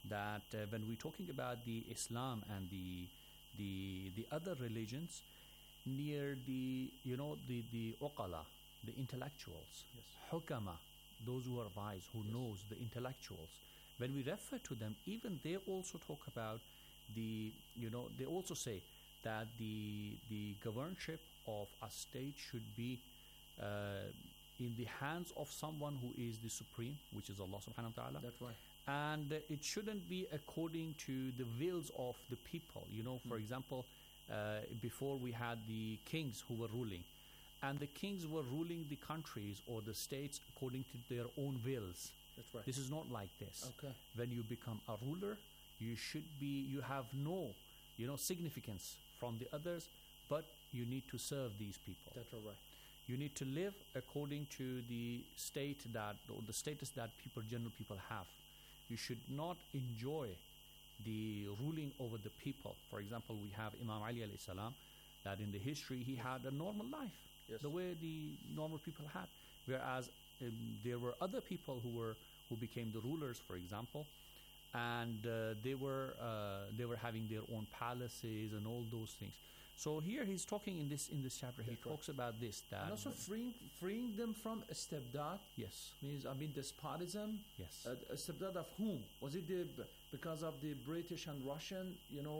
that when we're talking about the Islam and the other religions, near the the uqala, the intellectuals, Yes. hukama, those who are wise, who knows, the intellectuals, when we refer to them, even they also talk about they also say that the governorship of a state should be in the hands of someone who is the supreme, which is Allah subhanahu wa ta'ala. That's right. And it shouldn't be according to the wills of the people. For example, before we had the kings who were ruling, and the kings were ruling the countries or the states according to their own wills. That's right. This is not like this. Okay. When you become a ruler, you have no significance from the others, but you need to serve these people. That's all right. You need to live according to the status that general people have. You should not enjoy the ruling over the people. For example, we have Imam Ali alayhi salam, that in the history he had a normal life, Yes. the way the normal people had. Whereas there were other people who became the rulers, for example, and they were having their own palaces and all those things. So here he's talking in this chapter. He talks about this, that And also freeing them from istibdad. yes, Means, despotism. yes. Istibdad of whom? Was it because of the British and Russian?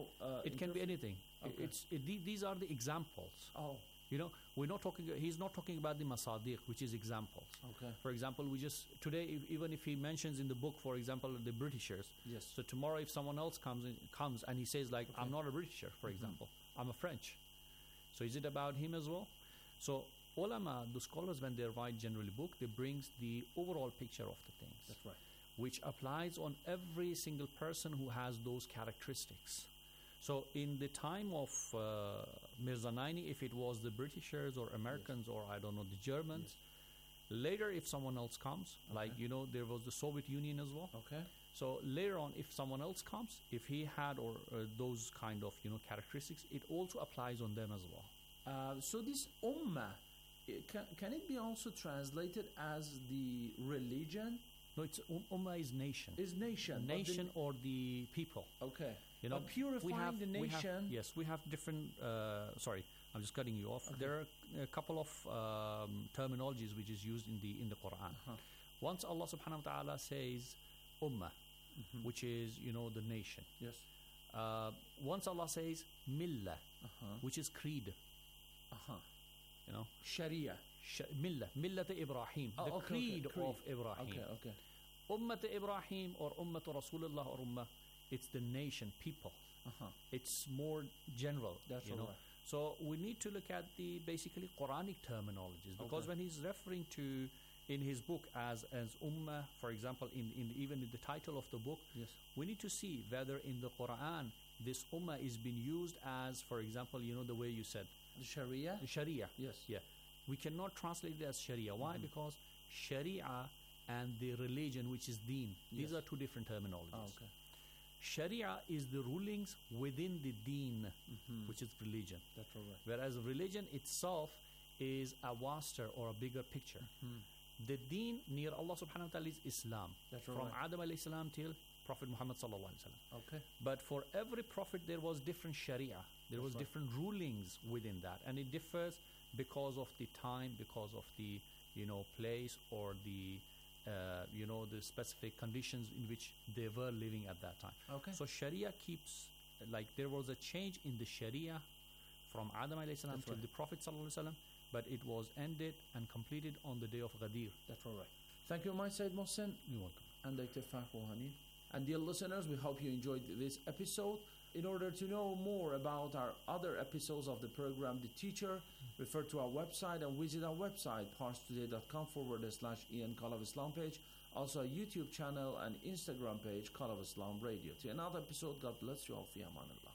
It can be anything. Okay. These are the examples. Oh, We're not talking. He's not talking about the masadiq, which is examples. Okay. For example, we just today, even if he mentions in the book, for example, the Britishers. Yes. So tomorrow, if someone else comes and he says like, I'm not a Britisher, for example, I'm a French. So is it about him as well? So ulama, the scholars, when they write generally book, they brings the overall picture of the things. that's right. Which applies on every single person who has those characteristics. So in the time of Mirza Naini, if it was the Britishers or Americans or I don't know, the Germans, later if someone else comes, like there was the Soviet Union as well. Okay. So later on, if someone else comes, if he had those kind of characteristics, it also applies on them as well. So this ummah, can it be also translated as the religion? No, it's ummah is nation. Is nation. Nation or the people. Okay. But purifying the nation. We have different. Sorry, I'm just cutting you off. Okay. There are a couple of terminologies which is used in the Quran. Once Allah Subhanahu wa Taala says ummah, which is the nation. Yes. Once Allah says millah, which is creed. Sharia. Millat Ibrahim, the creed of Ibrahim. Okay. Ummat Ibrahim or Ummat Rasulullah or Ummah, it's the nation, people. It's more general. That's right. So we need to look at the basically Quranic terminologies, because when he's referring to in his book as Ummah, for example, in even in the title of the book, yes, we need to see whether in the Quran this Ummah is being used as, for example, the way you said, the Sharia. The Sharia. Yes. Yeah. We cannot translate it as Sharia. Why? Because Sharia and the religion, which is Deen, these are two different terminologies. Okay. Sharia is the rulings within the Deen, which is religion. That's all right. Whereas religion itself is a vaster or a bigger picture. The Deen near Allah subhanahu wa ta'ala is Islam. That's From right. Adam alayhi salam till Prophet Muhammad sallallahu alayhi wa sallam. Okay. But for every prophet there was different Sharia. There was different rulings within that, and it differs because of the time, because of the place, or the the specific conditions in which they were living at that time. Okay. So Sharia keeps, like, there was a change in the Sharia from Adam alayhi salam to the Prophet sallallahu alayhi wa sallam, but it was ended and completed on the day of Ghadir. That's all right. Thank you, my Sayyid Mohsen. You're welcome. And Dr. Fahmu Hani. And dear listeners, we hope you enjoyed this episode. In order to know more about our other episodes of the program, The Teacher, refer to our website and visit our website, parstoday.com/Ian Call of Islam page. Also a YouTube channel and Instagram page, Call of Islam Radio. To another episode, God bless you all. Fi amanillah.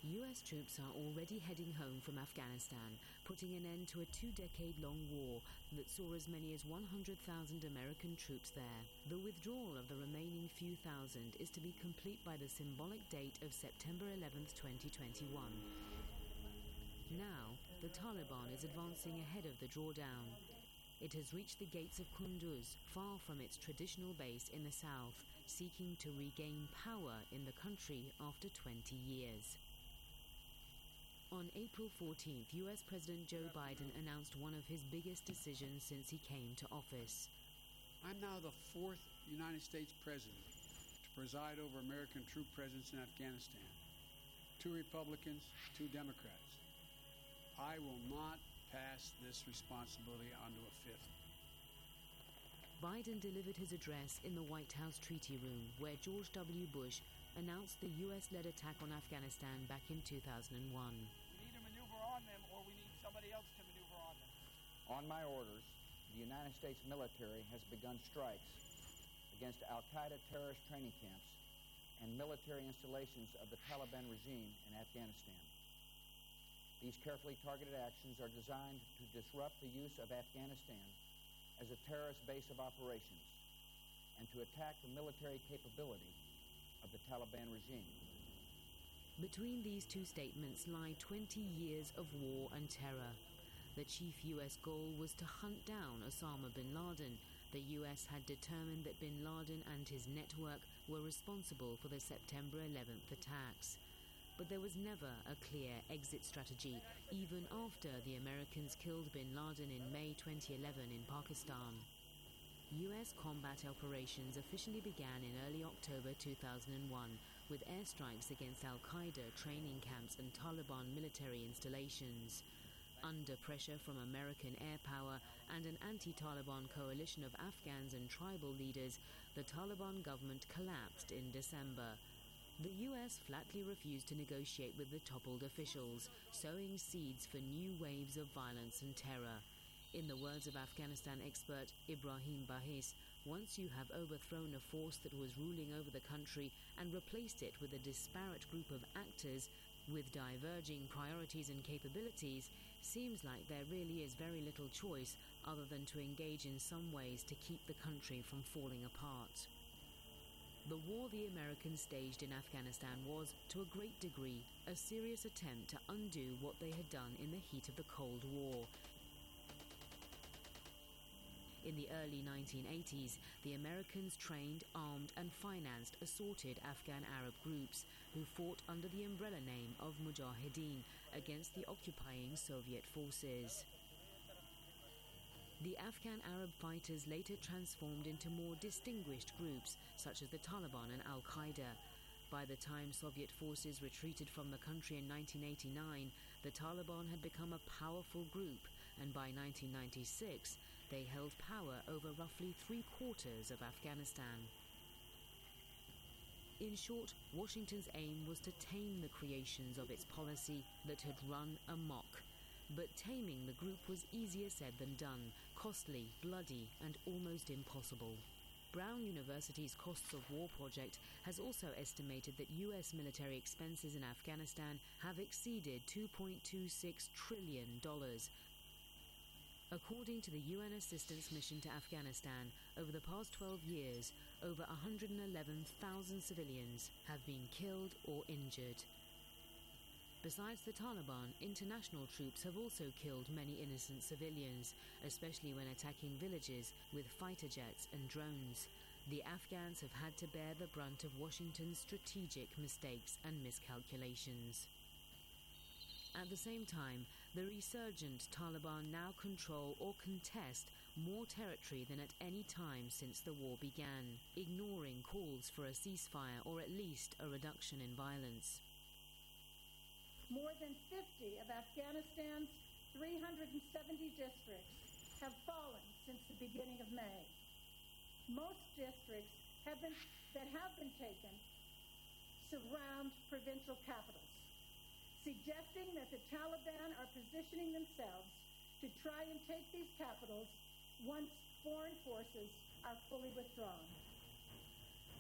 US troops are already heading home from Afghanistan, putting an end to a 2-decade-long war that saw as many as 100,000 American troops there. The withdrawal of the remaining few thousand is to be complete by the symbolic date of September 11th, 2021. Now, the Taliban is advancing ahead of the drawdown. It has reached the gates of Kunduz, far from its traditional base in the south, seeking to regain power in the country after 20 years. On April 14th, US President Joe Biden announced one of his biggest decisions since he came to office. I'm now the 4th United States President to preside over American troop presence in Afghanistan. 2 Republicans, 2 Democrats. I will not pass this responsibility on to a 5th. Biden delivered his address in the White House Treaty Room, where George W. Bush announced the US-led attack on Afghanistan back in 2001. We need to maneuver on them, or we need somebody else to maneuver on them. On my orders, the United States military has begun strikes against al-Qaeda terrorist training camps and military installations of the Taliban regime in Afghanistan. These carefully targeted actions are designed to disrupt the use of Afghanistan as a terrorist base of operations and to attack the military capability of the Taliban regime. Between these two statements lie 20 years of war and terror. The chief US goal was to hunt down Osama bin Laden. The US had determined that bin Laden and his network were responsible for the September 11th attacks. But there was never a clear exit strategy, even after the Americans killed bin Laden in May 2011 in Pakistan. US combat operations officially began in early October 2001 with airstrikes against al-Qaeda training camps and Taliban military installations. Under pressure from American air power and an anti-Taliban coalition of Afghans and tribal leaders, the Taliban government collapsed in December. The US flatly refused to negotiate with the toppled officials, sowing seeds for new waves of violence and terror. In the words of Afghanistan expert Ibrahim Bahis, once you have overthrown a force that was ruling over the country and replaced it with a disparate group of actors with diverging priorities and capabilities, seems like there really is very little choice other than to engage in some ways to keep the country from falling apart. The war the Americans staged in Afghanistan was, to a great degree, a serious attempt to undo what they had done in the heat of the Cold War. In the early 1980s, the Americans trained, armed and financed assorted Afghan Arab groups who fought under the umbrella name of Mujahideen against the occupying Soviet forces. The Afghan Arab fighters later transformed into more distinguished groups, such as the Taliban and al-Qaeda. By the time Soviet forces retreated from the country in 1989, the Taliban had become a powerful group, and by 1996, they held power over roughly 3/4 of Afghanistan. In short, Washington's aim was to tame the creations of its policy that had run amok. But taming the group was easier said than done, costly, bloody, and almost impossible. Brown University's Costs of War project has also estimated that US military expenses in Afghanistan have exceeded $2.26 trillion. According to the UN Assistance Mission to Afghanistan, over the past 12 years, over 111,000 civilians have been killed or injured. Besides the Taliban, international troops have also killed many innocent civilians, especially when attacking villages with fighter jets and drones. The Afghans have had to bear the brunt of Washington's strategic mistakes and miscalculations. At the same time, the resurgent Taliban now control or contest more territory than at any time since the war began, ignoring calls for a ceasefire or at least a reduction in violence. More than 50 of Afghanistan's 370 districts have fallen since the beginning of May. Most districts that have been taken surround provincial capitals, suggesting that the Taliban are positioning themselves to try and take these capitals once foreign forces are fully withdrawn.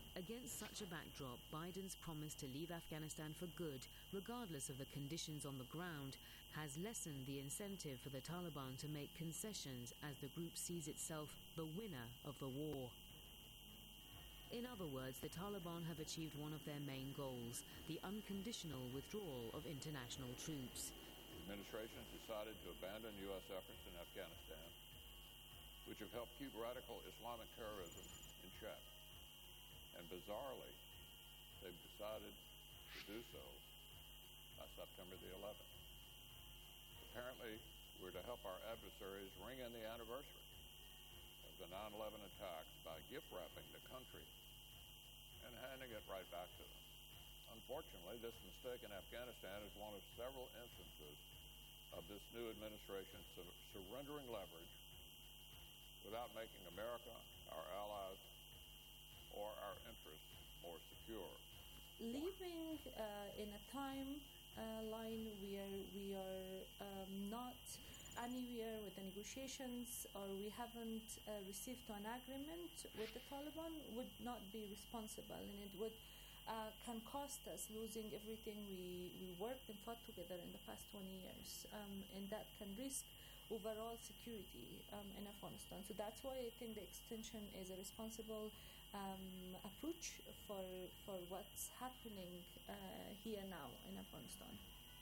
Against such a backdrop, Biden's promise to leave Afghanistan for good, regardless of the conditions on the ground, has lessened the incentive for the Taliban to make concessions as the group sees itself the winner of the war. In other words, the Taliban have achieved one of their main goals, the unconditional withdrawal of international troops. The administration has decided to abandon U.S. efforts in Afghanistan, which have helped keep radical Islamic terrorism in check. And bizarrely, they've decided to do so by September the 11th. Apparently, we're to help our adversaries ring in the anniversary of the 9/11 attacks by gift-wrapping the country and handing it right back to them. Unfortunately, this mistake in Afghanistan is one of several instances of this new administration surrendering leverage without making America, our allies, or our interests more secure. Living in a timeline where we are not anywhere with the negotiations, or we haven't received an agreement with the Taliban, would not be responsible, and it would can cost us losing everything we worked and fought together in the past 20 years, and that can risk overall security in Afghanistan. So that's why I think the extension is a responsible approach for what's happening here now in Afghanistan.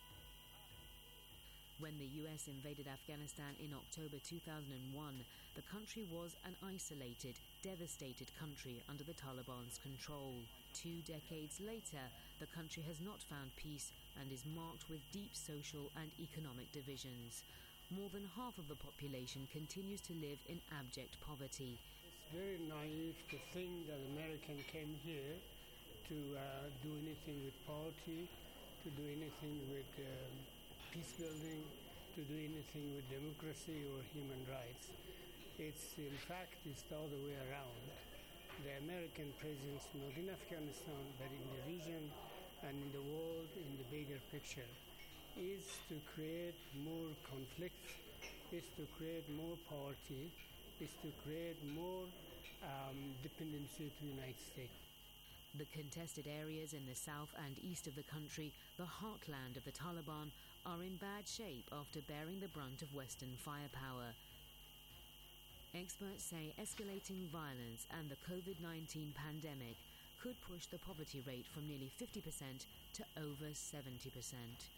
When the US invaded Afghanistan in October 2001, the country was an isolated, devastated country under the Taliban's control. 2 decades later, the country has not found peace and is marked with deep social and economic divisions. More than half of the population continues to live in abject poverty. It's very naive to think that Americans came here to do anything with poverty, to do anything with peace building, to do anything with democracy or human rights. In fact, it's the other way around. The American presence, not in Afghanistan, but in the region and in the world, in the bigger picture, is to create more conflict, is to create more poverty, is to create more dependency to the United States. The contested areas in the south and east of the country, the heartland of the Taliban, are in bad shape after bearing the brunt of Western firepower. Experts say escalating violence and the COVID-19 pandemic could push the poverty rate from nearly 50% to over 70%.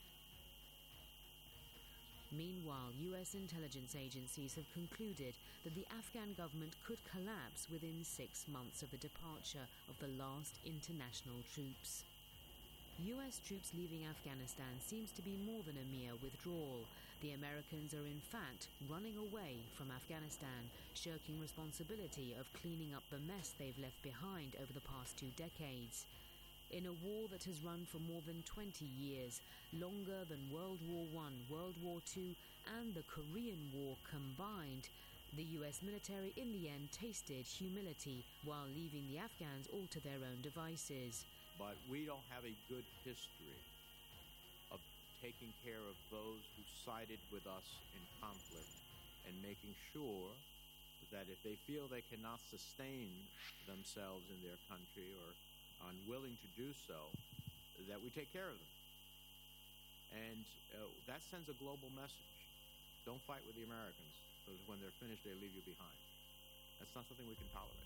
Meanwhile, US intelligence agencies have concluded that the Afghan government could collapse within 6 months of the departure of the last international troops. US troops leaving Afghanistan seems to be more than a mere withdrawal. The Americans are in fact running away from Afghanistan, shirking responsibility of cleaning up the mess they've left behind over the past 2 decades. In a war that has run for more than 20 years, longer than World War I, World War II, and the Korean War combined, the US military in the end tasted humility while leaving the Afghans all to their own devices. But we don't have a good history of taking care of those who sided with us in conflict and making sure that if they feel they cannot sustain themselves in their country or unwilling to do so, that we take care of them. And that sends a global message. Don't fight with the Americans, because when they're finished, they leave you behind. That's not something we can tolerate.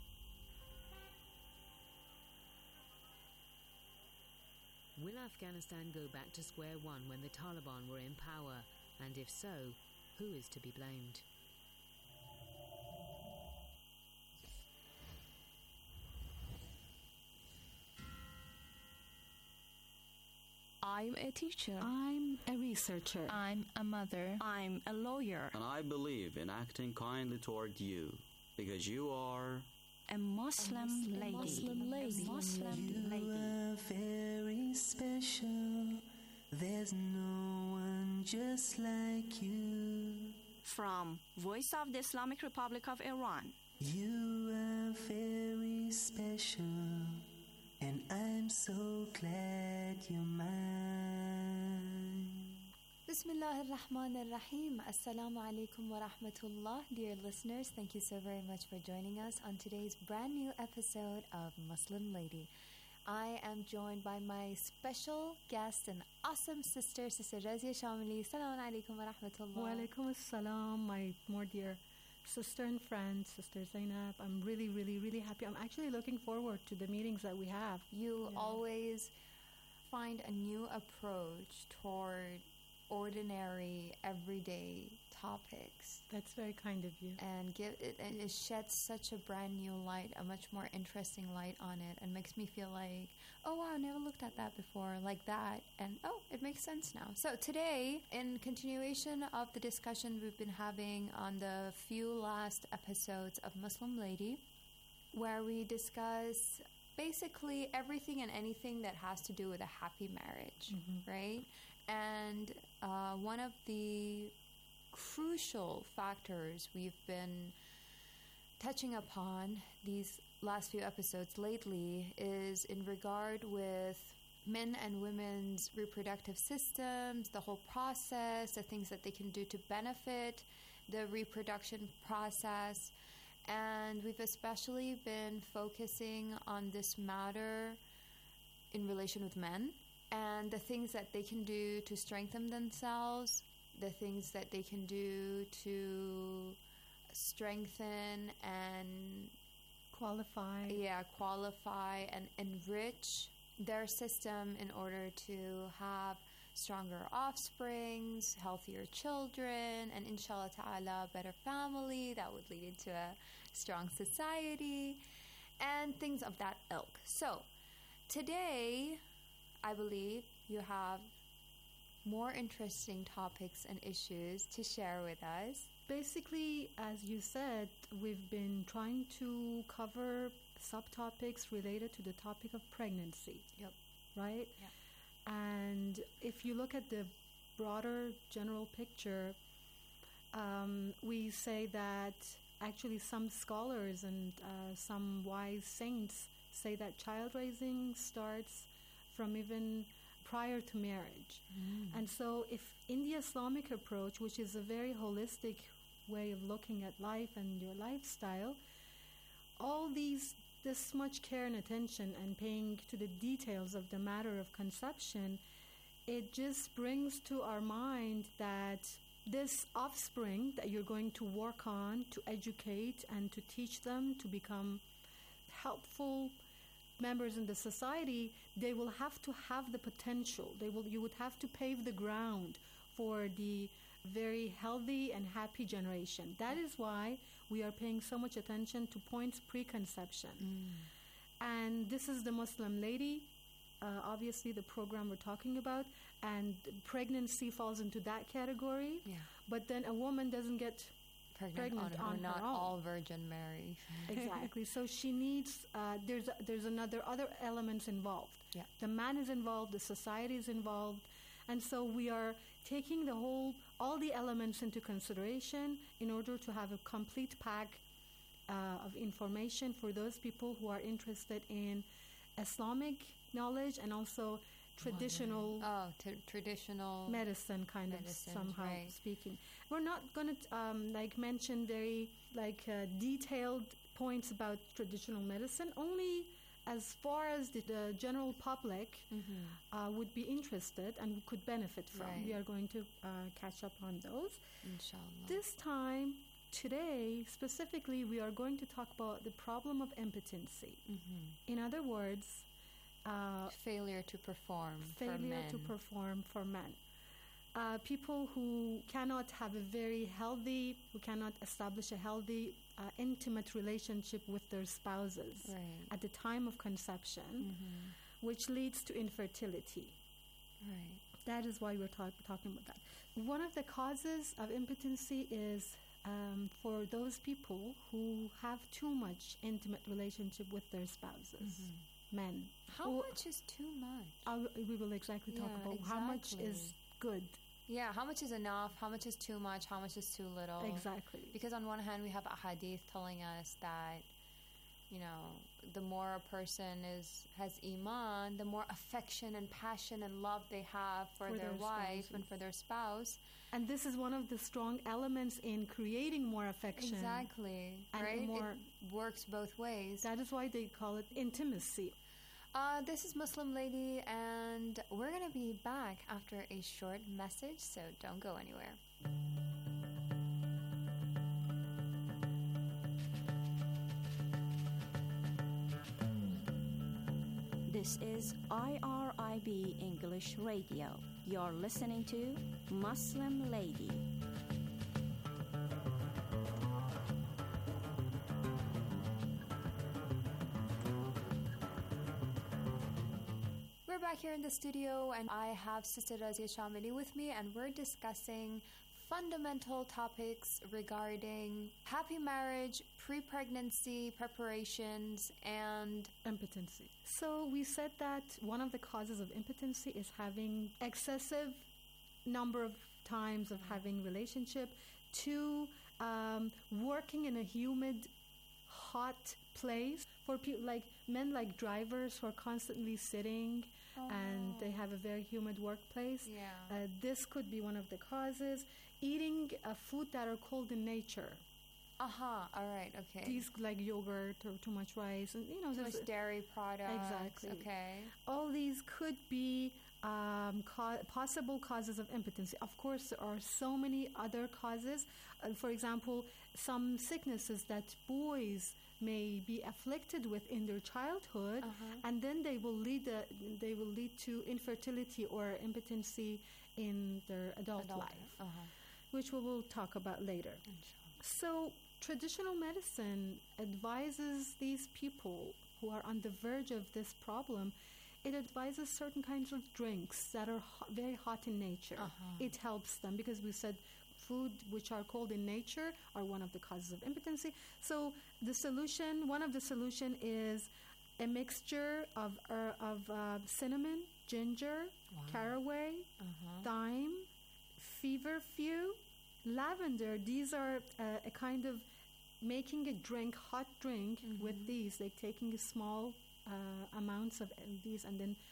Will Afghanistan go back to square one when the Taliban were in power? And if so, who is to be blamed? I'm a teacher. I'm a researcher. I'm a mother. I'm a lawyer. And I believe in acting kindly toward you, because you are a Muslim lady. You are very special. There's no one just like you. From Voice of the Islamic Republic of Iran. You are very special, and I'm so glad you're mine. The Bismillah ar-Rahman ar-Rahim. Assalamu alaikum wa rahmatullah. Dear listeners, thank you so very much for joining us on today's brand new episode of Muslim Lady. I am joined by my special guest and awesome sister, Sister Razia Shamili. Assalamu alaikum wa rahmatullah. Wa alaikum assalam, my more dear sister and friend, Sister Zainab. I'm really, really, really happy. I'm actually looking forward to the meetings that we have. You always find a new approach toward ordinary, everyday topics. That's very kind of you. And it sheds such a brand new light, a much more interesting light on it, and makes me feel like, oh wow, I never looked at that before like that, and oh, it makes sense now. So today, in continuation of the discussion we've been having on the few last episodes of Muslim Lady, where we discuss basically everything and anything that has to do with a happy marriage, right? And one of the crucial factors we've been touching upon these last few episodes lately is in regard with men and women's reproductive systems, the whole process, the things that they can do to benefit the reproduction process. And we've especially been focusing on this matter in relation with men and the things that they can do to strengthen themselves, the things that they can do to strengthen and qualify and enrich their system in order to have stronger offsprings, healthier children, and inshallah ta'ala, better family that would lead into a strong society, and things of that ilk. So, today, I believe you have more interesting topics and issues to share with us. Basically, as you said, we've been trying to cover subtopics related to the topic of pregnancy. Yep. Right? Yeah. And if you look at the broader general picture, we say that actually some scholars and some wise saints say that child raising starts from even prior to marriage. And so if in the Islamic approach, which is a very holistic way of looking at life and your lifestyle, all this much care and attention and paying to the details of the matter of conception, it just brings to our mind that this offspring that you're going to work on, to educate and to teach them to become helpful members in the society, they will have to have the potential. You would have to pave the ground for the very healthy and happy generation. That is why we are paying so much attention to points preconception. And this is the Muslim Lady, obviously the program we're talking about, and pregnancy falls into that category. Yeah. But then a woman doesn't get pregnant on not her own. all virgin Mary. Exactly. So she needs, there's other elements involved. Yeah. The man is involved, the society is involved. And so we are taking all the elements into consideration in order to have a complete pack of information for those people who are interested in Islamic knowledge and also traditional traditional medicine somehow right. speaking. We're not going to mention very detailed points about traditional medicine, only as far as the general public would be interested and could benefit from. Right. We are going to catch up on those. Inshallah. This time, today, specifically, we are going to talk about the problem of impotency. In other words, failure to perform for men. People who cannot have who cannot establish a healthy, intimate relationship with their spouses at the time of conception, which leads to infertility. Right. That is why we're talking about that. One of the causes of impotency is for those people who have too much intimate relationship with their spouses, men. How much is too much? We will talk about how much is good. Yeah, how much is enough, how much is too much, how much is too little. Exactly. Because on one hand, we have a hadith telling us that the more a person has iman, the more affection and passion and love they have for their wife and for their spouse. And this is one of the strong elements in creating more affection. Exactly. And right? It works both ways. That is why they call it intimacy. This is Muslim Lady, and we're going to be back after a short message, so don't go anywhere. This is IRIB English Radio. You're listening to Muslim Lady. We're back here in the studio, and I have Sister Razia Shamili with me, and we're discussing fundamental topics regarding happy marriage, pre-pregnancy preparations, and impotency. So we said that one of the causes of impotency is having excessive number of times of having relationship. 2, working in a humid, hot place. For people like men, like drivers who are constantly sitting and they have a very humid workplace. Yeah. This could be one of the causes. Eating food that are cold in nature. All right, okay. These like yogurt or too much rice and too much dairy products. Exactly. Okay. All these could be possible causes of impotency. Of course, there are so many other causes. For example, some sicknesses that boys may be afflicted with in their childhood, and then they will lead to infertility or impotency in their adult life, which we will talk about later. So traditional medicine advises these people who are on the verge of this problem. It advises certain kinds of drinks that are very hot in nature. It helps them because we said food which are cold in nature are one of the causes of impotency. So one of the solution is a mixture of cinnamon, ginger, caraway, thyme, feverfew, lavender. These are a kind of making a hot drink with these, like taking a small amounts of these and then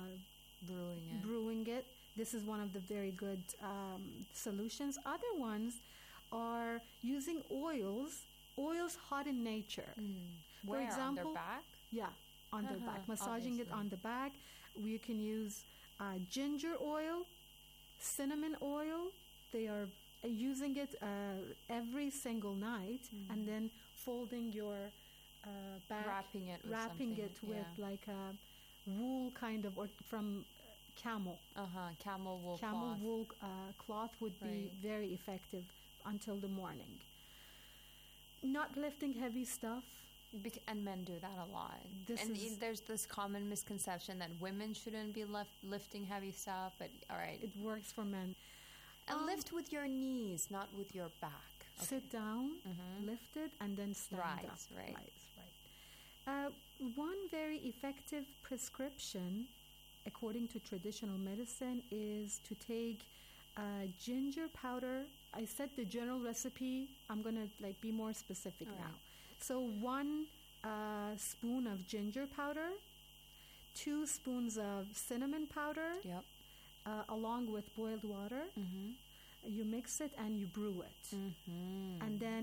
brewing it. This is one of the very good solutions. Other ones are using oils hot in nature. Where, for example, on their back? Yeah, on their back, massaging it on the back. We can use ginger oil, cinnamon oil. They are using it every single night and then folding your back, wrapping it with like a wool kind of, or from camel wool cloth would be very effective until the morning. Not lifting heavy stuff. And men do that a lot. There's this common misconception that women shouldn't be lifting heavy stuff, but all right. It works for men. And lift with your knees, not with your back. Okay. Sit down, lift it, and then stand up. Right. One very effective prescription, according to traditional medicine, is to take ginger powder. I said the general recipe. I'm going to be more specific now. So 1 spoon of ginger powder, 2 spoons of cinnamon powder, along with boiled water. You mix it and you brew it. And then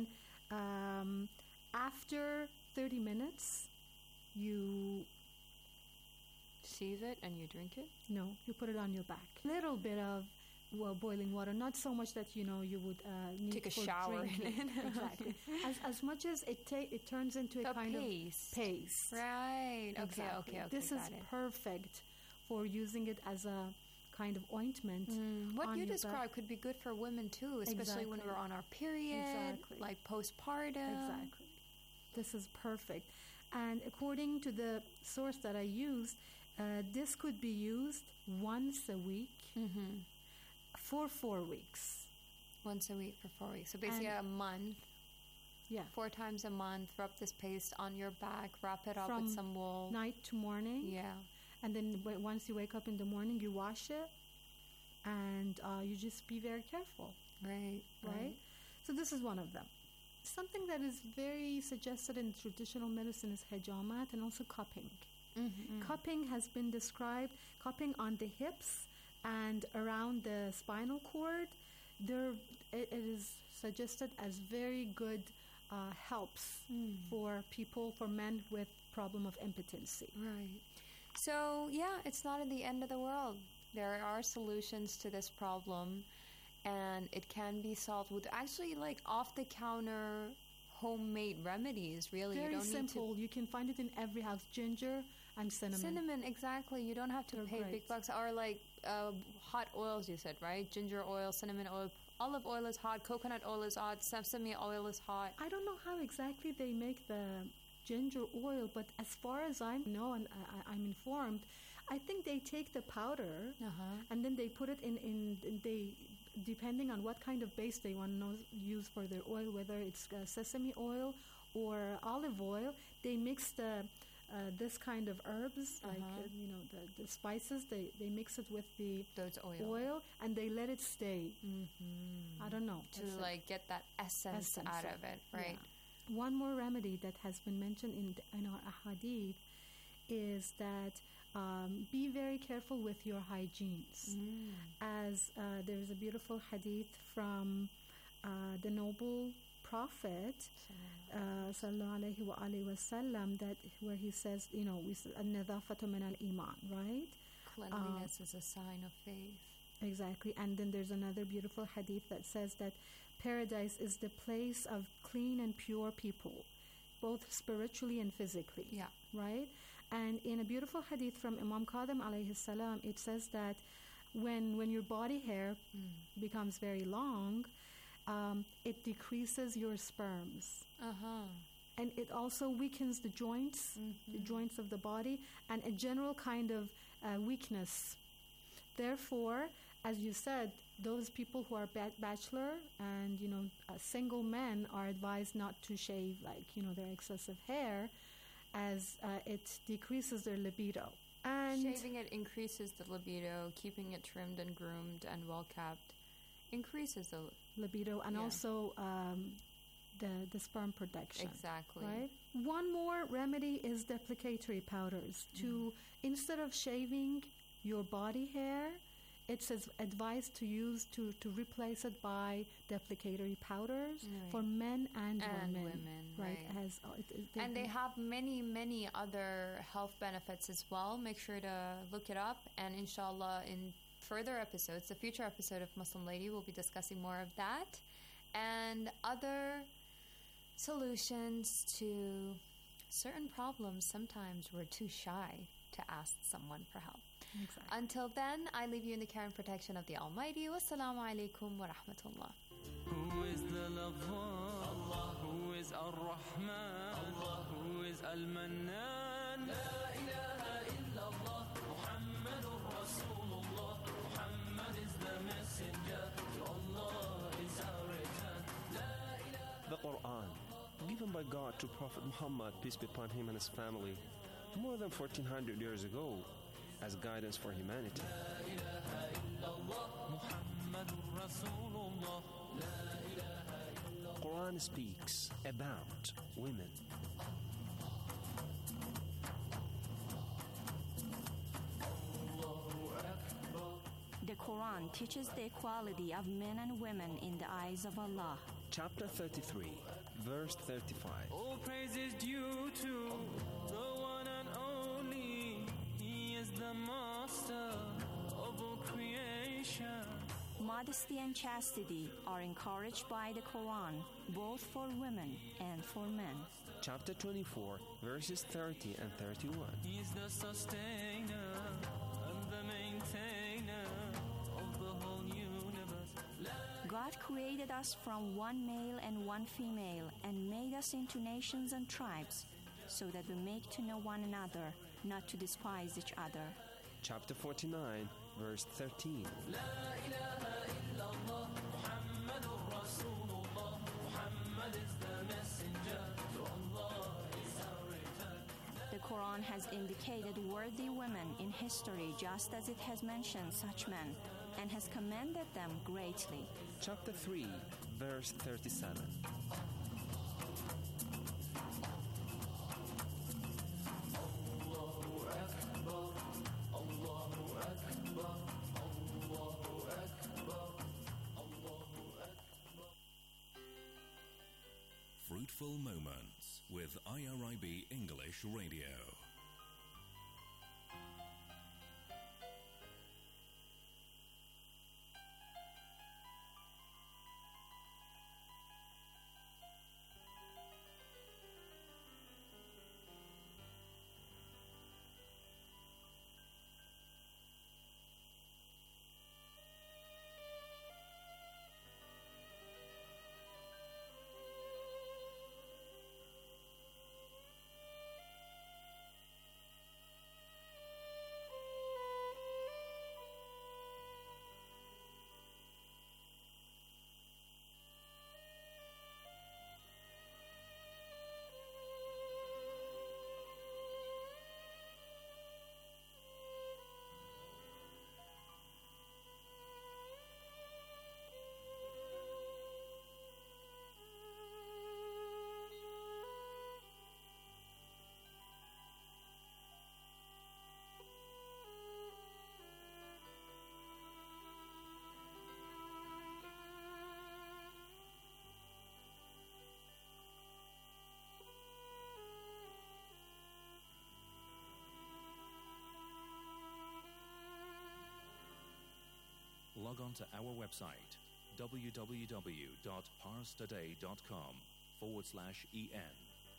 after 30 minutes, you sieve it and you drink it? No, you put it on your back. Little bit of boiling water, not so much that you would need take a for shower drinking. in it. Exactly. As much as it turns into a kind paste. of paste. Right. Exactly. Okay. This is perfect for using it as a kind of ointment. What you described could be good for women too, especially when we're on our period, like postpartum. Exactly. This is perfect. And according to the source that I used, this could be used once a week for 4 weeks. Once a week for 4 weeks. So basically a month. Yeah. 4 times a month, rub this paste on your back, wrap it up with some wool. Night to morning. Yeah. And then once you wake up in the morning, you wash it. And you just be very careful. Right. So this is one of them. something that is very suggested in traditional medicine is hijamat and also cupping. Cupping has been described, cupping on the hips and around the spinal cord. It is suggested as very good helps for people, for men with problem of impotency. Right. So, yeah, it's not the end of the world. There are solutions to this problem, and it can be solved with actually like off-the-counter homemade remedies, really. Very you don't simple. Need to you can find it in every house. Ginger and cinnamon. Cinnamon, exactly. You don't have to pay big bucks. Or like hot oils, you said, right? Ginger oil, cinnamon oil, olive oil is hot, coconut oil is hot, sesame oil is hot. I don't know how exactly they make the ginger oil, but as far as I know and I'm informed, I think they take the powder and then they put it in they, depending on what kind of base they want to use for their oil, whether it's sesame oil or olive oil, they mix this kind of herbs, like the spices. They mix it with those oil and they let it stay. I don't know, to like get that essence out of it, right? Yeah. One more remedy that has been mentioned in our ahadith is that be very careful with your hygienes. As there is a beautiful hadith from the noble Prophet sallallahu alaihi wa alihi wasallam, that where he says, an-nadafatu min al-iman, right? Cleanliness is a sign of faith. Exactly. And then there's another beautiful hadith that says that paradise is the place of clean and pure people, both spiritually and physically. Yeah. Right? And in a beautiful hadith from Imam Qadam alayhi salam, it says that when your body hair becomes very long, it decreases your sperms. And it also weakens the joints of the body, and a general kind of weakness. Therefore, as you said, those people who are bachelor and single men are advised not to shave their excessive hair, as it decreases their libido. And shaving it increases the libido. Keeping it trimmed and groomed and well kept increases the libido, and also the sperm production. Exactly. Right. One more remedy is deprecatory powders. To instead of shaving your body hair, it's advised to use to replace it by deprecatory powders for men and women. Right. As and they have many other health benefits as well. Make sure to look it up, and inshallah in further episodes, the future episode of Muslim Lady, will be discussing more of that and other solutions to certain problems. Sometimes we're too shy to ask someone for help. Exactly. Until then, I leave you in the care and protection of the Almighty. Wassalamu alaikum wa rahmatullah. Who is the lover? Allah. Who is Ar-Rahman? Allah. Who is Al-Mannan? La ilaha illallah. Muhammadur Rasulullah. Muhammad is the messenger. To Allah is our return. The Quran, given by God to Prophet Muhammad, peace be upon him and his family, more than 1400 years ago, as guidance for humanity. Quran speaks about women. The Quran teaches the equality of men and women in the eyes of Allah. Chapter 33, verse 35. All praise is due to the one and only. He is the master of all creation. Modesty and chastity are encouraged by the Quran, both for women and for men. Chapter 24, verses 30 and 31. He is the sustainer and the maintainer of the whole universe. God created us from one male and one female and made us into nations and tribes so that we make to know one another, not to despise each other. Chapter 49, verse 13. La ilaha illallah, Muhammadur Rasulullah. Muhammad is the messenger. To Allah is our return. The Quran has indicated worthy women in history just as it has mentioned such men and has commended them greatly. Chapter 3, verse 37. Fruitful Moments with IRIB English Radio. Log on to our website, www.parstoday.com/en.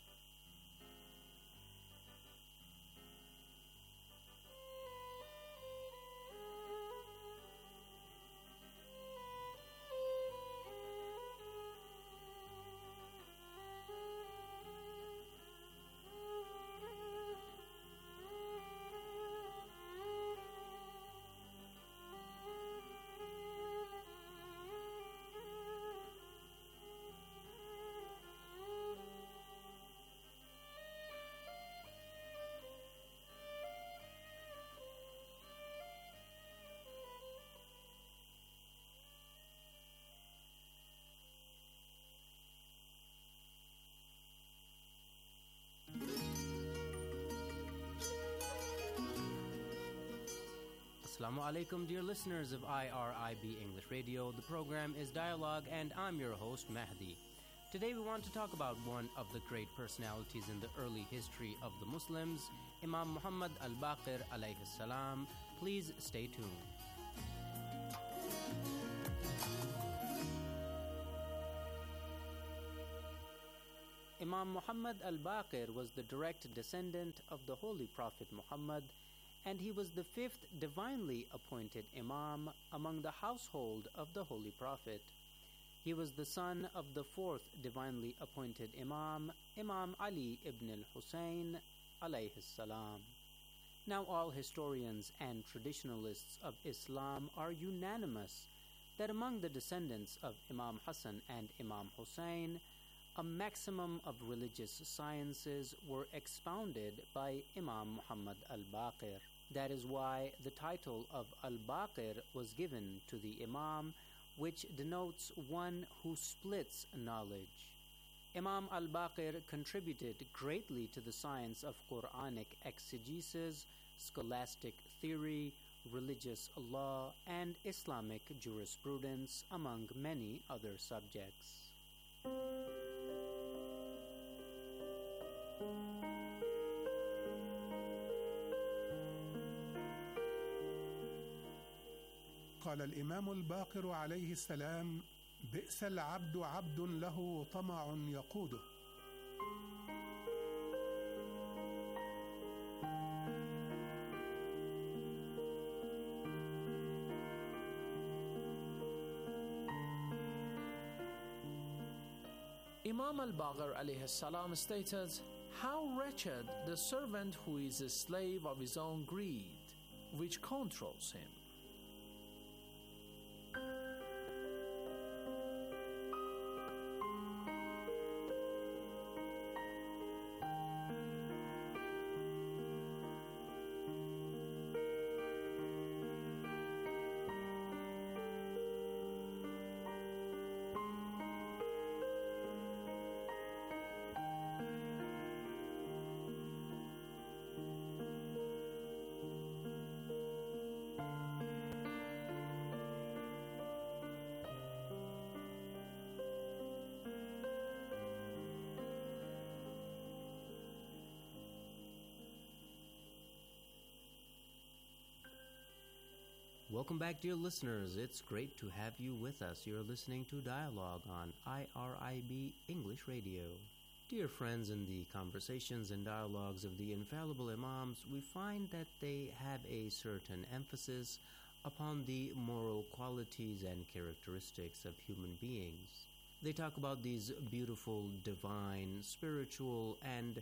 Assalamu alaikum, dear listeners of IRIB English Radio. The program is Dialogue, and I'm your host, Mahdi. Today we want to talk about one of the great personalities in the early history of the Muslims, Imam Muhammad al-Baqir alayhi salam. Please stay tuned. Imam Muhammad al-Baqir was the direct descendant of the Holy Prophet Muhammad, and he was the fifth divinely appointed Imam among the household of the Holy Prophet. He was the son of the fourth divinely appointed Imam, Imam Ali ibn al-Husayn alayhi salam. Now all historians and traditionalists of Islam are unanimous that among the descendants of Imam Hassan and Imam Hussein, a maximum of religious sciences were expounded by Imam Muhammad al-Baqir. That is why the title of al-Baqir was given to the Imam, which denotes one who splits knowledge. Imam al-Baqir contributed greatly to the science of Quranic exegesis, scholastic theory, religious law, and Islamic jurisprudence, among many other subjects. قال الإمام الباقر عليه السلام: بئس العبد عبد له طمع يقوده. Imam al-Baqir alayhi salam stated, "How wretched the servant who is a slave of his own greed, which controls him." Welcome back, dear listeners. It's great to have you with us. You're listening to Dialogue on IRIB English Radio. Dear friends, in the conversations and dialogues of the infallible Imams, we find that they have a certain emphasis upon the moral qualities and characteristics of human beings. They talk about these beautiful, divine, spiritual, and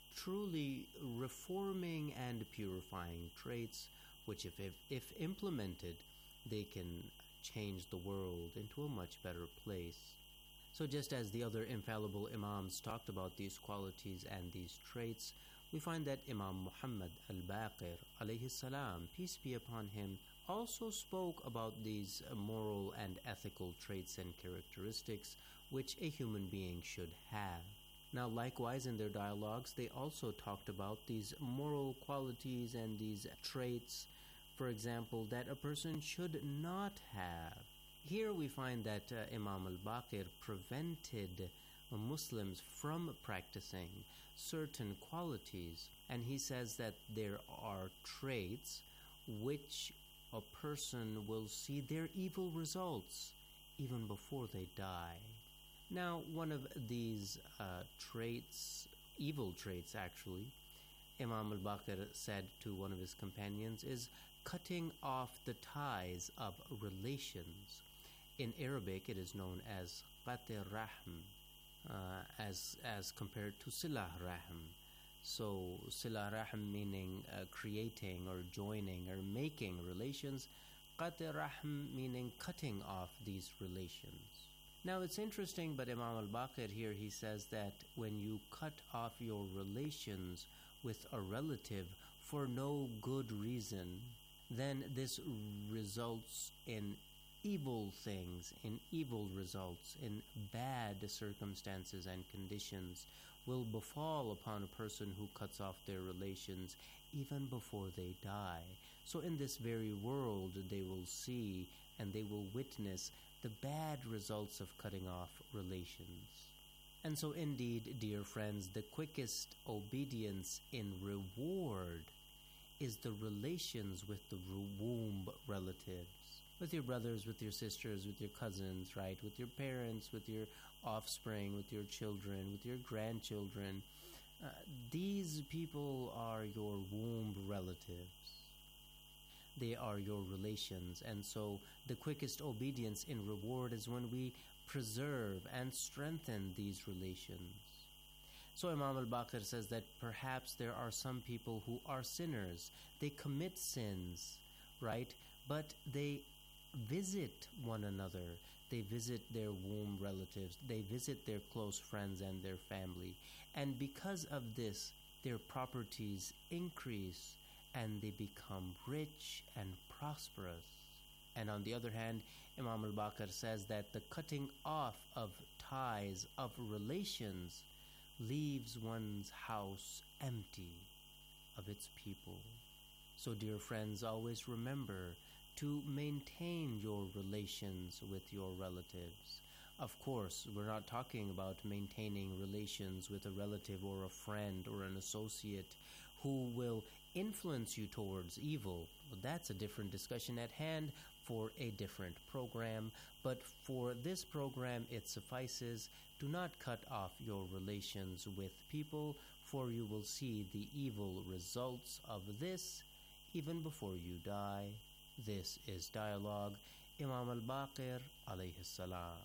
truly reforming and purifying traits which, if implemented, they can change the world into a much better place. So just as the other infallible Imams talked about these qualities and these traits, we find that Imam Muhammad al-Baqir, alayhi salam, peace be upon him, also spoke about these moral and ethical traits and characteristics which a human being should have. Now, likewise, in their dialogues, they also talked about these moral qualities and these traits, for example, that a person should not have. Here we find that Imam al-Baqir prevented Muslims from practicing certain qualities, and he says that there are traits which a person will see their evil results even before they die. Now, one of these traits, evil traits actually, Imam al-Baqir said to one of his companions, is cutting off the ties of relations. In Arabic, it is known as qat' rahm, as compared to silah rahm. So, silah rahm meaning creating or joining or making relations, qat' rahm meaning cutting off these relations. Now, it's interesting, but Imam al-Baqir here, he says that when you cut off your relations with a relative for no good reason, then this results in evil things, in evil results, in bad circumstances and conditions will befall upon a person who cuts off their relations even before they die. So in this very world, they will see and they will witness the bad results of cutting off relations. And so indeed, dear friends, the quickest obedience in reward is the relations with the womb relatives, with your brothers, with your sisters, with your cousins, right? With your parents, with your offspring, with your children, with your grandchildren. These people are your womb relatives. They are your relations. And so the quickest obedience in reward is when we preserve and strengthen these relations. So Imam al-Baqir says that perhaps there are some people who are sinners. They commit sins, right? But they visit one another. They visit their womb relatives. They visit their close friends and their family. And because of this, their properties increase and they become rich and prosperous. And on the other hand, Imam al-Baqir says that the cutting off of ties, of relations, leaves one's house empty of its people. So, dear friends, always remember to maintain your relations with your relatives. Of course, we're not talking about maintaining relations with a relative or a friend or an associate who will influence you towards evil. That's a different discussion at hand for a different program. But for this program, it suffices. Do not cut off your relations with people, for you will see the evil results of this even before you die. This is Dialogue. Imam al-Baqir, alayhi salam.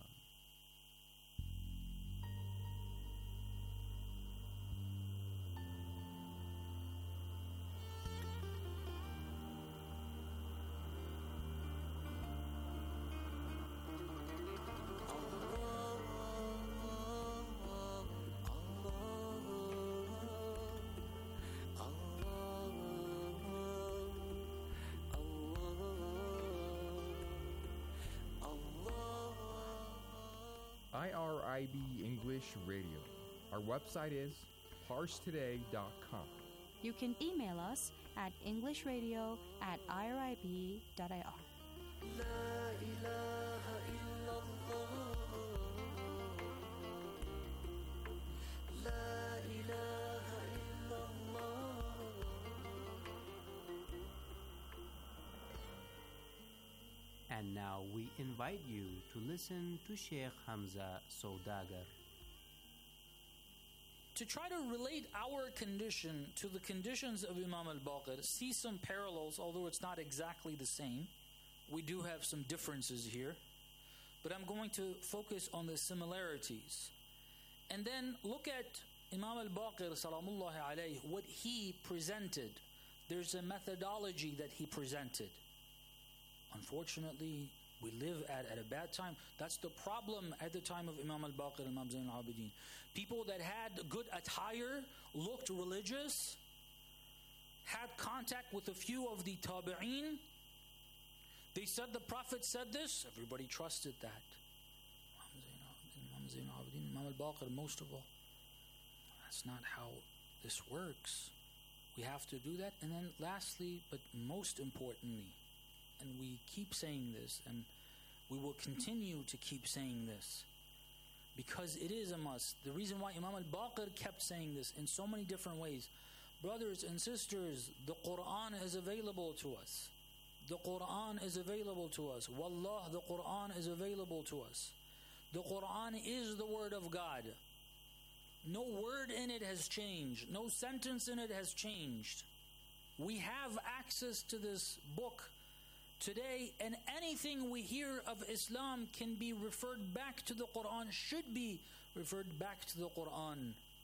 IRIB English Radio. Our website is parstoday.com. You can email us at englishradio@irib.ir. we invite you to listen to Sheikh Hamza Saudagar. To try to relate our condition to the conditions of Imam al-Baqir, see some parallels, although it's not exactly the same. We do have some differences here, but I'm going to focus on the similarities. And then look at Imam al-Baqir, salamullahi alayhi, what he presented. There's a methodology that he presented. Unfortunately, we live at a bad time. That's the problem at the time of Imam al-Baqir, Imam Zayn al-Abidin. People that had good attire, looked religious, had contact with a few of the tabi'een. They said the Prophet said this, everybody trusted that. Imam Zayn al-Abidin, Imam al-Baqir, most of all. That's not how this works. We have to do that. And then lastly, but most importantly, and we keep saying this, and we will continue to keep saying this, because it is a must. The reason why Imam al-Baqir kept saying this in so many different ways, brothers and sisters, the Quran is available to us. The Quran is available to us. Wallah, the Quran is available to us. The Quran is the word of God. No word in it has changed. No sentence in it has changed. We have access to this book today, and anything we hear of Islam can be referred back to the Quran, should be referred back to the Quran.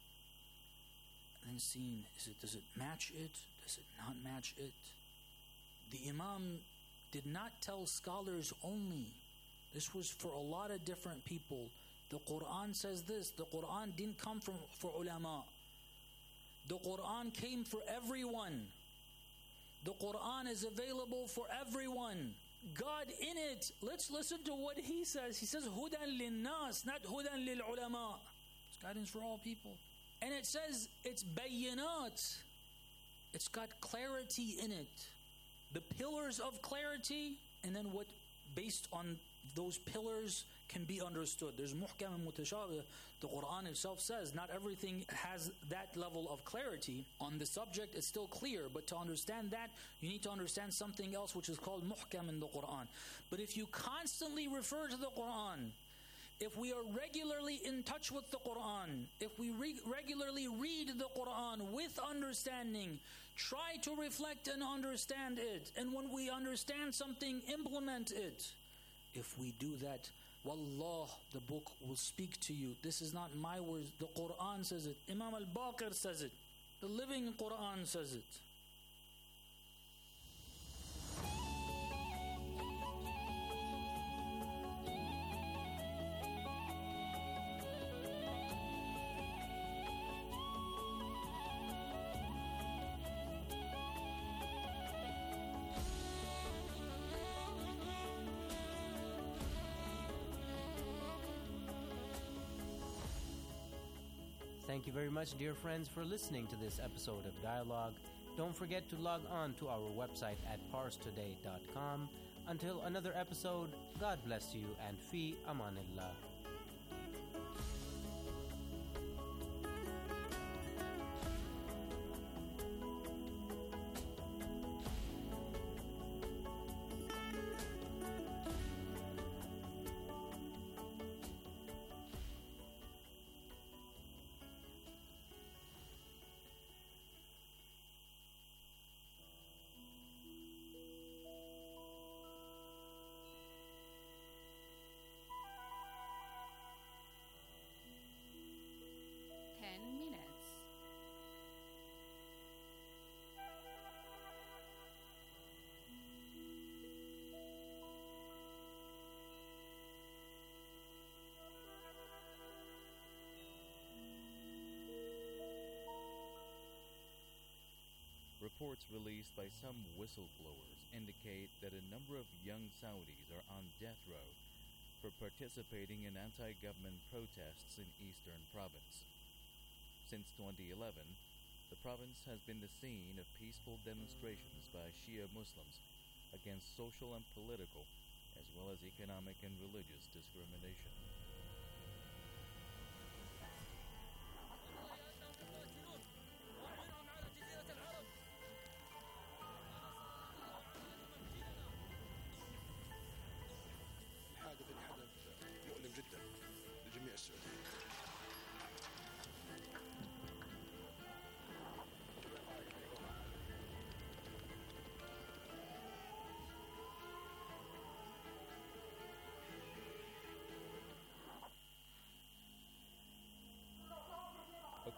And seen, does it match it? Does it not match it? The Imam did not tell scholars only. This was for a lot of different people. The Quran says this. The Quran didn't come for ulama. The Quran came for everyone. The Quran is available for everyone. God in it. Let's listen to what He says. He says, Hudan linnas, not Hudan lil ulama. It's guidance for all people. And it says, it's bayinat. It's got clarity in it. The pillars of clarity, and then what based on those pillars can be understood. There's muhkam and mutashabih. The Quran itself says not everything has that level of clarity. On the subject, it's still clear, but to understand that, you need to understand something else which is called muhkam in the Quran. But if you constantly refer to the Quran, if we are regularly in touch with the Quran, if we regularly read the Quran with understanding, try to reflect and understand it, and when we understand something, implement it. If we do that, wallah, the book will speak to you. This is not my words. The Quran says it. Imam al-Baqir says it. The living Quran says it. Thank you very much, dear friends, for listening to this episode of Dialogue. Don't forget to log on to our website at parstoday.com. Until another episode, God bless you and fi amanillah. Reports released by some whistleblowers indicate that a number of young Saudis are on death row for participating in anti-government protests in Eastern Province. Since 2011, the province has been the scene of peaceful demonstrations by Shia Muslims against social and political, as well as economic and religious discrimination.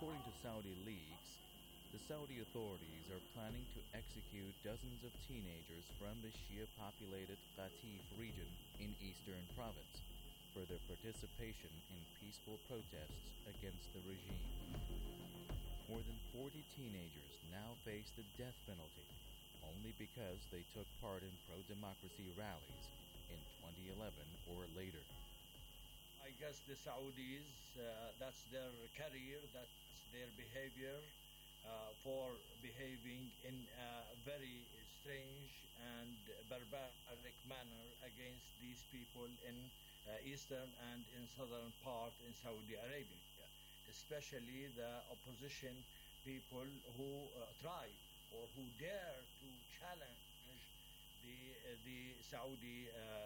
According to Saudi leaks, the Saudi authorities are planning to execute dozens of teenagers from the Shia-populated Qatif region in Eastern Province for their participation in peaceful protests against the regime. More than 40 teenagers now face the death penalty only because they took part in pro-democracy rallies in 2011 or later. I guess the Saudis, that's their career, that's their behavior, for behaving in a very strange and barbaric manner against these people in eastern and in southern part in Saudi Arabia, especially the opposition people who try or who dare to challenge the Saudi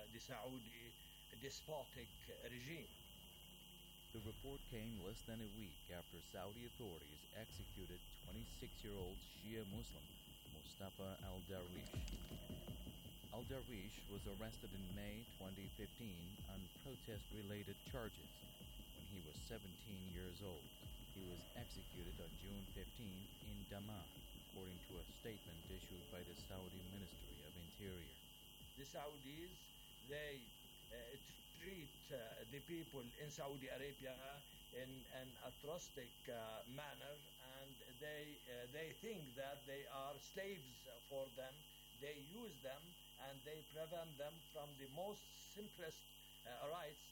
despotic regime. The report came less than a week after Saudi authorities executed 26-year-old Shia Muslim Mustafa al-Darwish. Al-Darwish was arrested in May 2015 on protest-related charges when he was 17 years old. He was executed on June 15 in Dammam, according to a statement issued by the Saudi Ministry of Interior. The Saudis, they treat the people in Saudi Arabia in an altruistic manner, and they think that they are slaves for them. They use them and they prevent them from the most simplest rights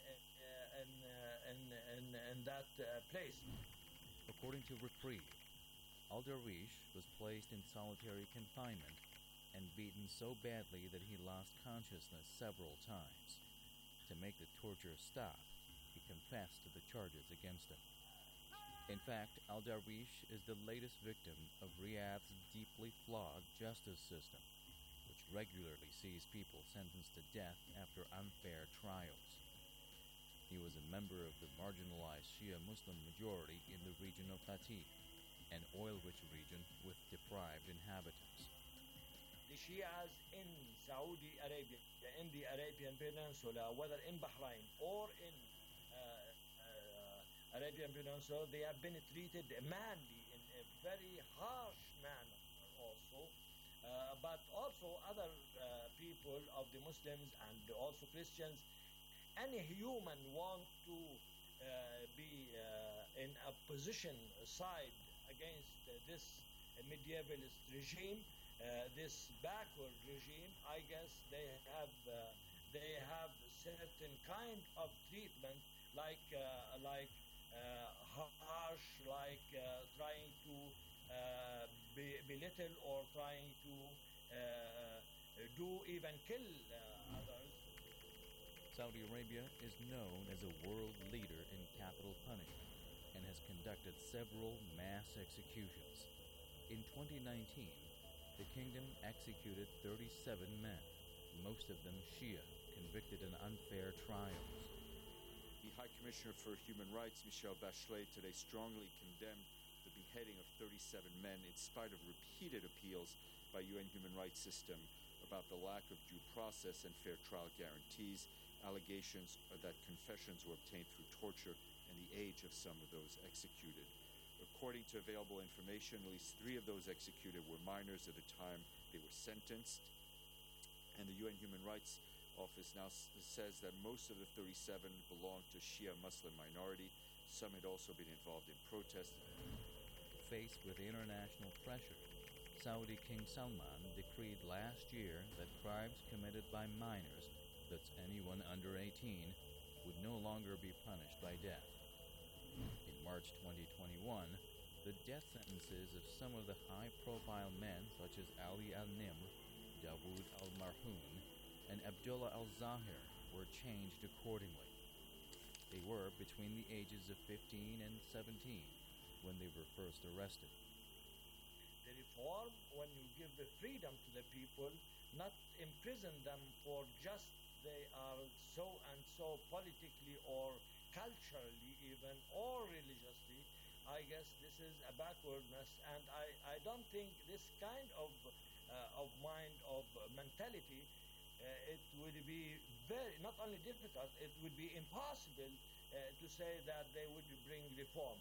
in that place. According to Reprieve, Al-Darwish was placed in solitary confinement and beaten so badly that he lost consciousness several times. To make the torture stop, he confessed to the charges against him. In fact, Al-Darwish is the latest victim of Riyadh's deeply flawed justice system, which regularly sees people sentenced to death after unfair trials. He was a member of the marginalized Shia Muslim majority in the region of Qatif, an oil-rich region with deprived inhabitants. The Shias in Saudi Arabia, in the Arabian Peninsula, whether in Bahrain or in Arabian Peninsula, they have been treated manly in a very harsh manner also. But also other people of the Muslims and also Christians, any human want to be in a position side against this medievalist regime, this backward regime, I guess they have certain kind of treatment, like harsh, like trying to belittle or trying to do even kill others. Saudi Arabia is known as a world leader in capital punishment and has conducted several mass executions. In 2019, the kingdom executed 37 men, most of them Shia, convicted in unfair trials. The High Commissioner for Human Rights, Michelle Bachelet, today strongly condemned the beheading of 37 men in spite of repeated appeals by UN human rights system about the lack of due process and fair trial guarantees. Allegations are that confessions were obtained through torture and the age of some of those executed. According to available information, at least 3 of those executed were minors at the time they were sentenced. And the UN Human Rights Office now says that most of the 37 belonged to Shia Muslim minority. Some had also been involved in protests. Faced with international pressure, Saudi King Salman decreed last year that crimes committed by minors, that's anyone under 18, would no longer be punished by death. In March 2021, the death sentences of some of the high-profile men such as Ali al-Nimr, Dawood al-Marhoun, and Abdullah al-Zahir were changed accordingly. They were between the ages of 15 and 17 when they were first arrested. The reform, when you give the freedom to the people, not imprison them for just they are so and so politically or culturally even or religiously, I guess this is a backwardness, and I don't think this kind of mind, of mentality, it would be very, not only difficult, it would be impossible to say that they would bring reform.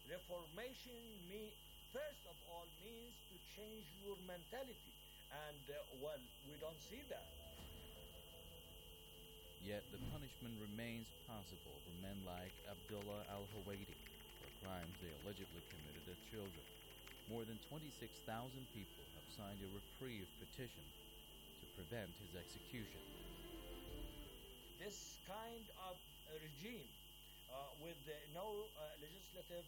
Reformation first of all means to change your mentality, and well, we don't see that. Yet the punishment remains possible for men like Abdullah al-Huwaidi for crimes they allegedly committed as children. More than 26,000 people have signed a reprieve petition to prevent his execution. This kind of regime with no legislative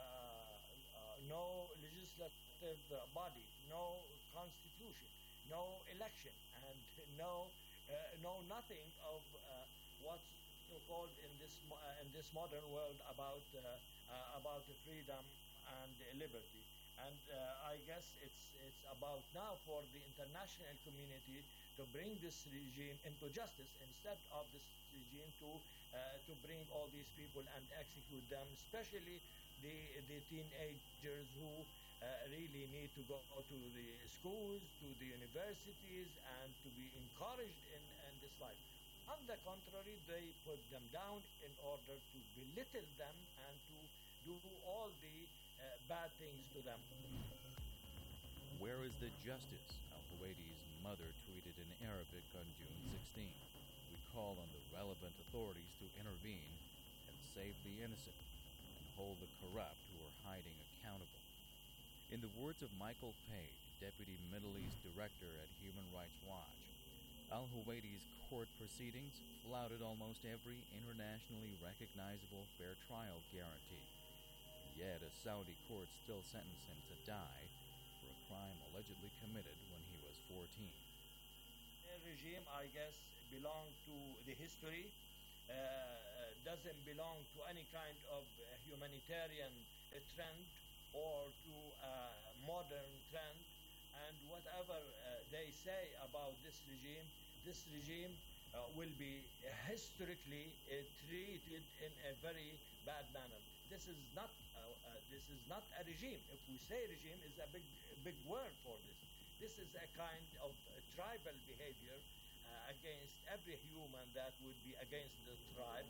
body, no constitution, no election, and no nothing of what's so-called in this modern world about freedom and liberty. And I guess it's about now for the international community to bring this regime into justice instead of this regime to bring all these people and execute them, especially the teenagers who really need to go to the schools, to the universities, and to be encouraged in this life. On the contrary, they put them down in order to belittle them and to do all the bad things to them. Where is the justice? Al-Huwaidi's mother tweeted in Arabic on June 16. We call on the relevant authorities to intervene and save the innocent and hold the corrupt who are hiding accountable. In the words of Michael Page, Deputy Middle East Director at Human Rights Watch, Al-Huwaidi's court proceedings flouted almost every internationally recognizable fair trial guarantee. Yet a Saudi court still sentenced him to die for a crime allegedly committed when he was 14. The regime, I guess, belongs to the history, doesn't belong to any kind of humanitarian trend or to a modern trend, and whatever they say about this regime will be historically treated in a very bad manner. This is not a regime. If we say regime, is a big word for this. This is a kind of tribal behavior against every human that would be against the tribe.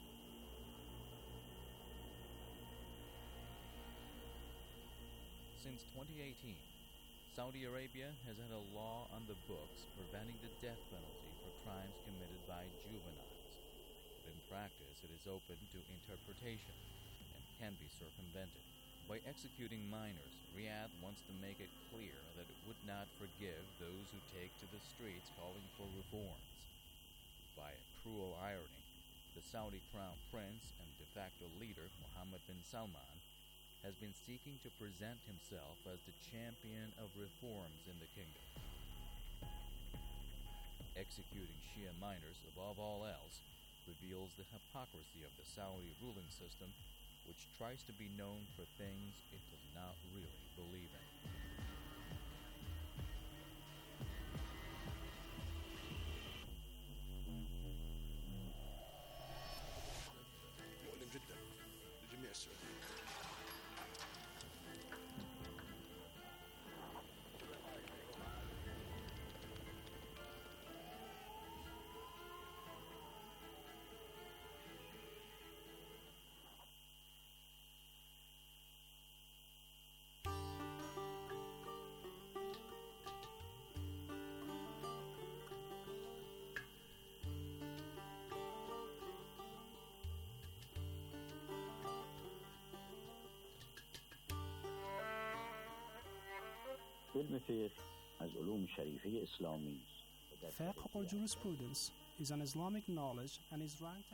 Since 2018, Saudi Arabia has had a law on the books preventing the death penalty for crimes committed by juveniles. But in practice, it is open to interpretation and can be circumvented. By executing minors, Riyadh wants to make it clear that it would not forgive those who take to the streets calling for reforms. By a cruel irony, the Saudi crown prince and de facto leader, Mohammed bin Salman, has been seeking to present himself as the champion of reforms in the kingdom. Executing Shia minors, above all else, reveals the hypocrisy of the Saudi ruling system, which tries to be known for things it does not really believe in. مؤلم جدا لجميع السعوديين. Fiqh or jurisprudence is an Islamic knowledge and is ranked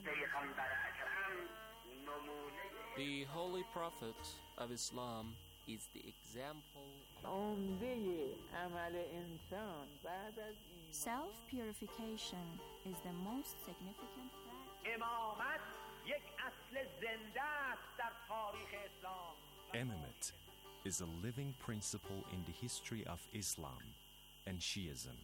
The Holy Prophet of Islam is the example. Self-purification is the most significant practice. Imamate is a living principle in the history of Islam and Shiism.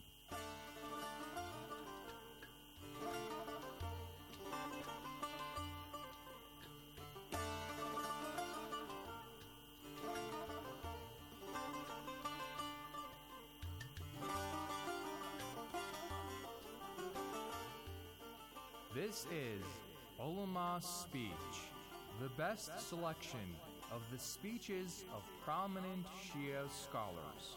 This is Ulama Speech, the best selection of the speeches of prominent Shia scholars.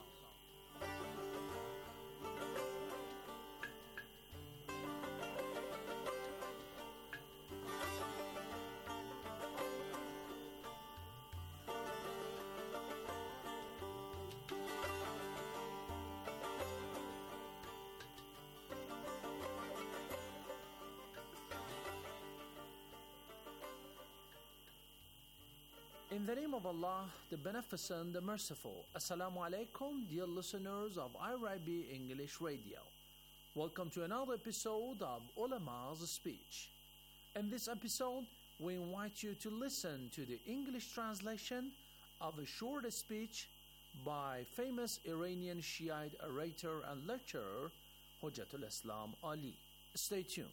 In the name of Allah, the Beneficent, the Merciful. Assalamu alaikum, dear listeners of IRIB English Radio. Welcome to another episode of Ulama's Speech. In this episode, we invite you to listen to the English translation of a short speech by famous Iranian Shiite orator and lecturer, Hujjatul Islam Ali. Stay tuned.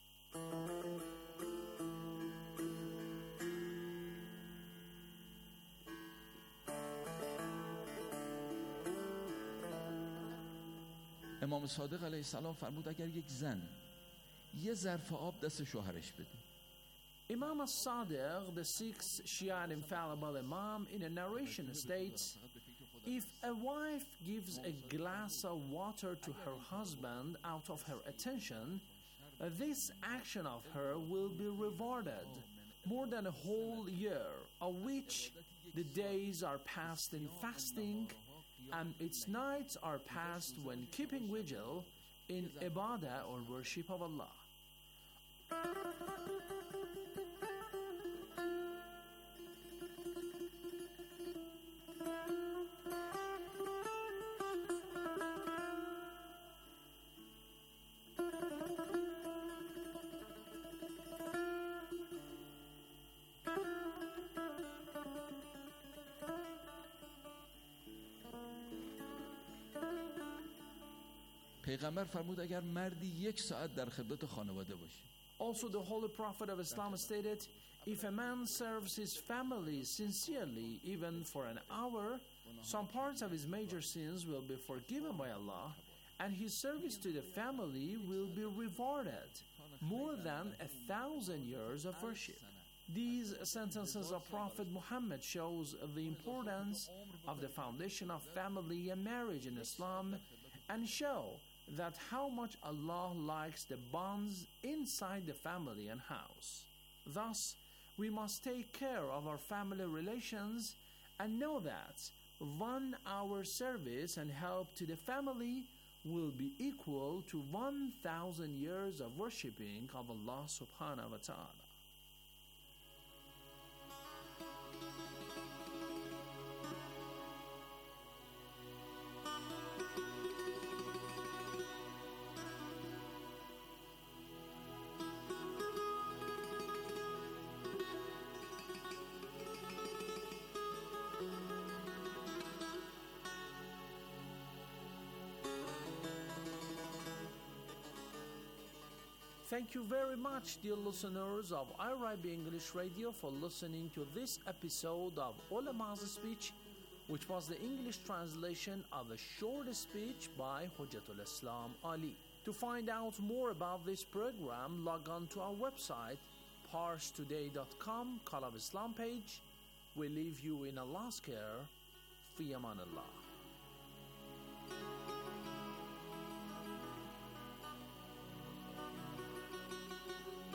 امام صادق علیه السلام فرمود اگر یک زن یه ظرف آب دست شوهرش بده. Imam al-Sadiq, the sixth Shiite infallible Imam, in a narration states, if a wife gives a glass of water to her husband out of her attention, this action of her will be rewarded more than a whole year, of which the days are passed in fasting and its nights are passed when keeping vigil in ibadah or worship of Allah. پیغمبر فرمود اگر مردی 1 ساعت در خدمت خانواده باشه. Also, the Holy Prophet of Islam stated, if a man serves his family sincerely, even for an hour, some parts of his major sins will be forgiven by Allah, and his service to the family will be rewarded more than 1,000 years of worship. These sentences of Prophet Muhammad shows the importance of the foundation of family and marriage in Islam, and show that how much Allah likes the bonds inside the family and house. Thus, we must take care of our family relations and know that 1 hour service and help to the family will be equal to 1,000 years of worshipping of Allah subhanahu wa ta'ala. Thank you very much, dear listeners of IRIB English Radio, for listening to this episode of Ulama's Speech, which was the English translation of a short speech by Hujjatul Islam Ali. To find out more about this program, log on to our website, parstoday.com, Call of Islam page. We leave you in Allah's care. Fi aman Allah.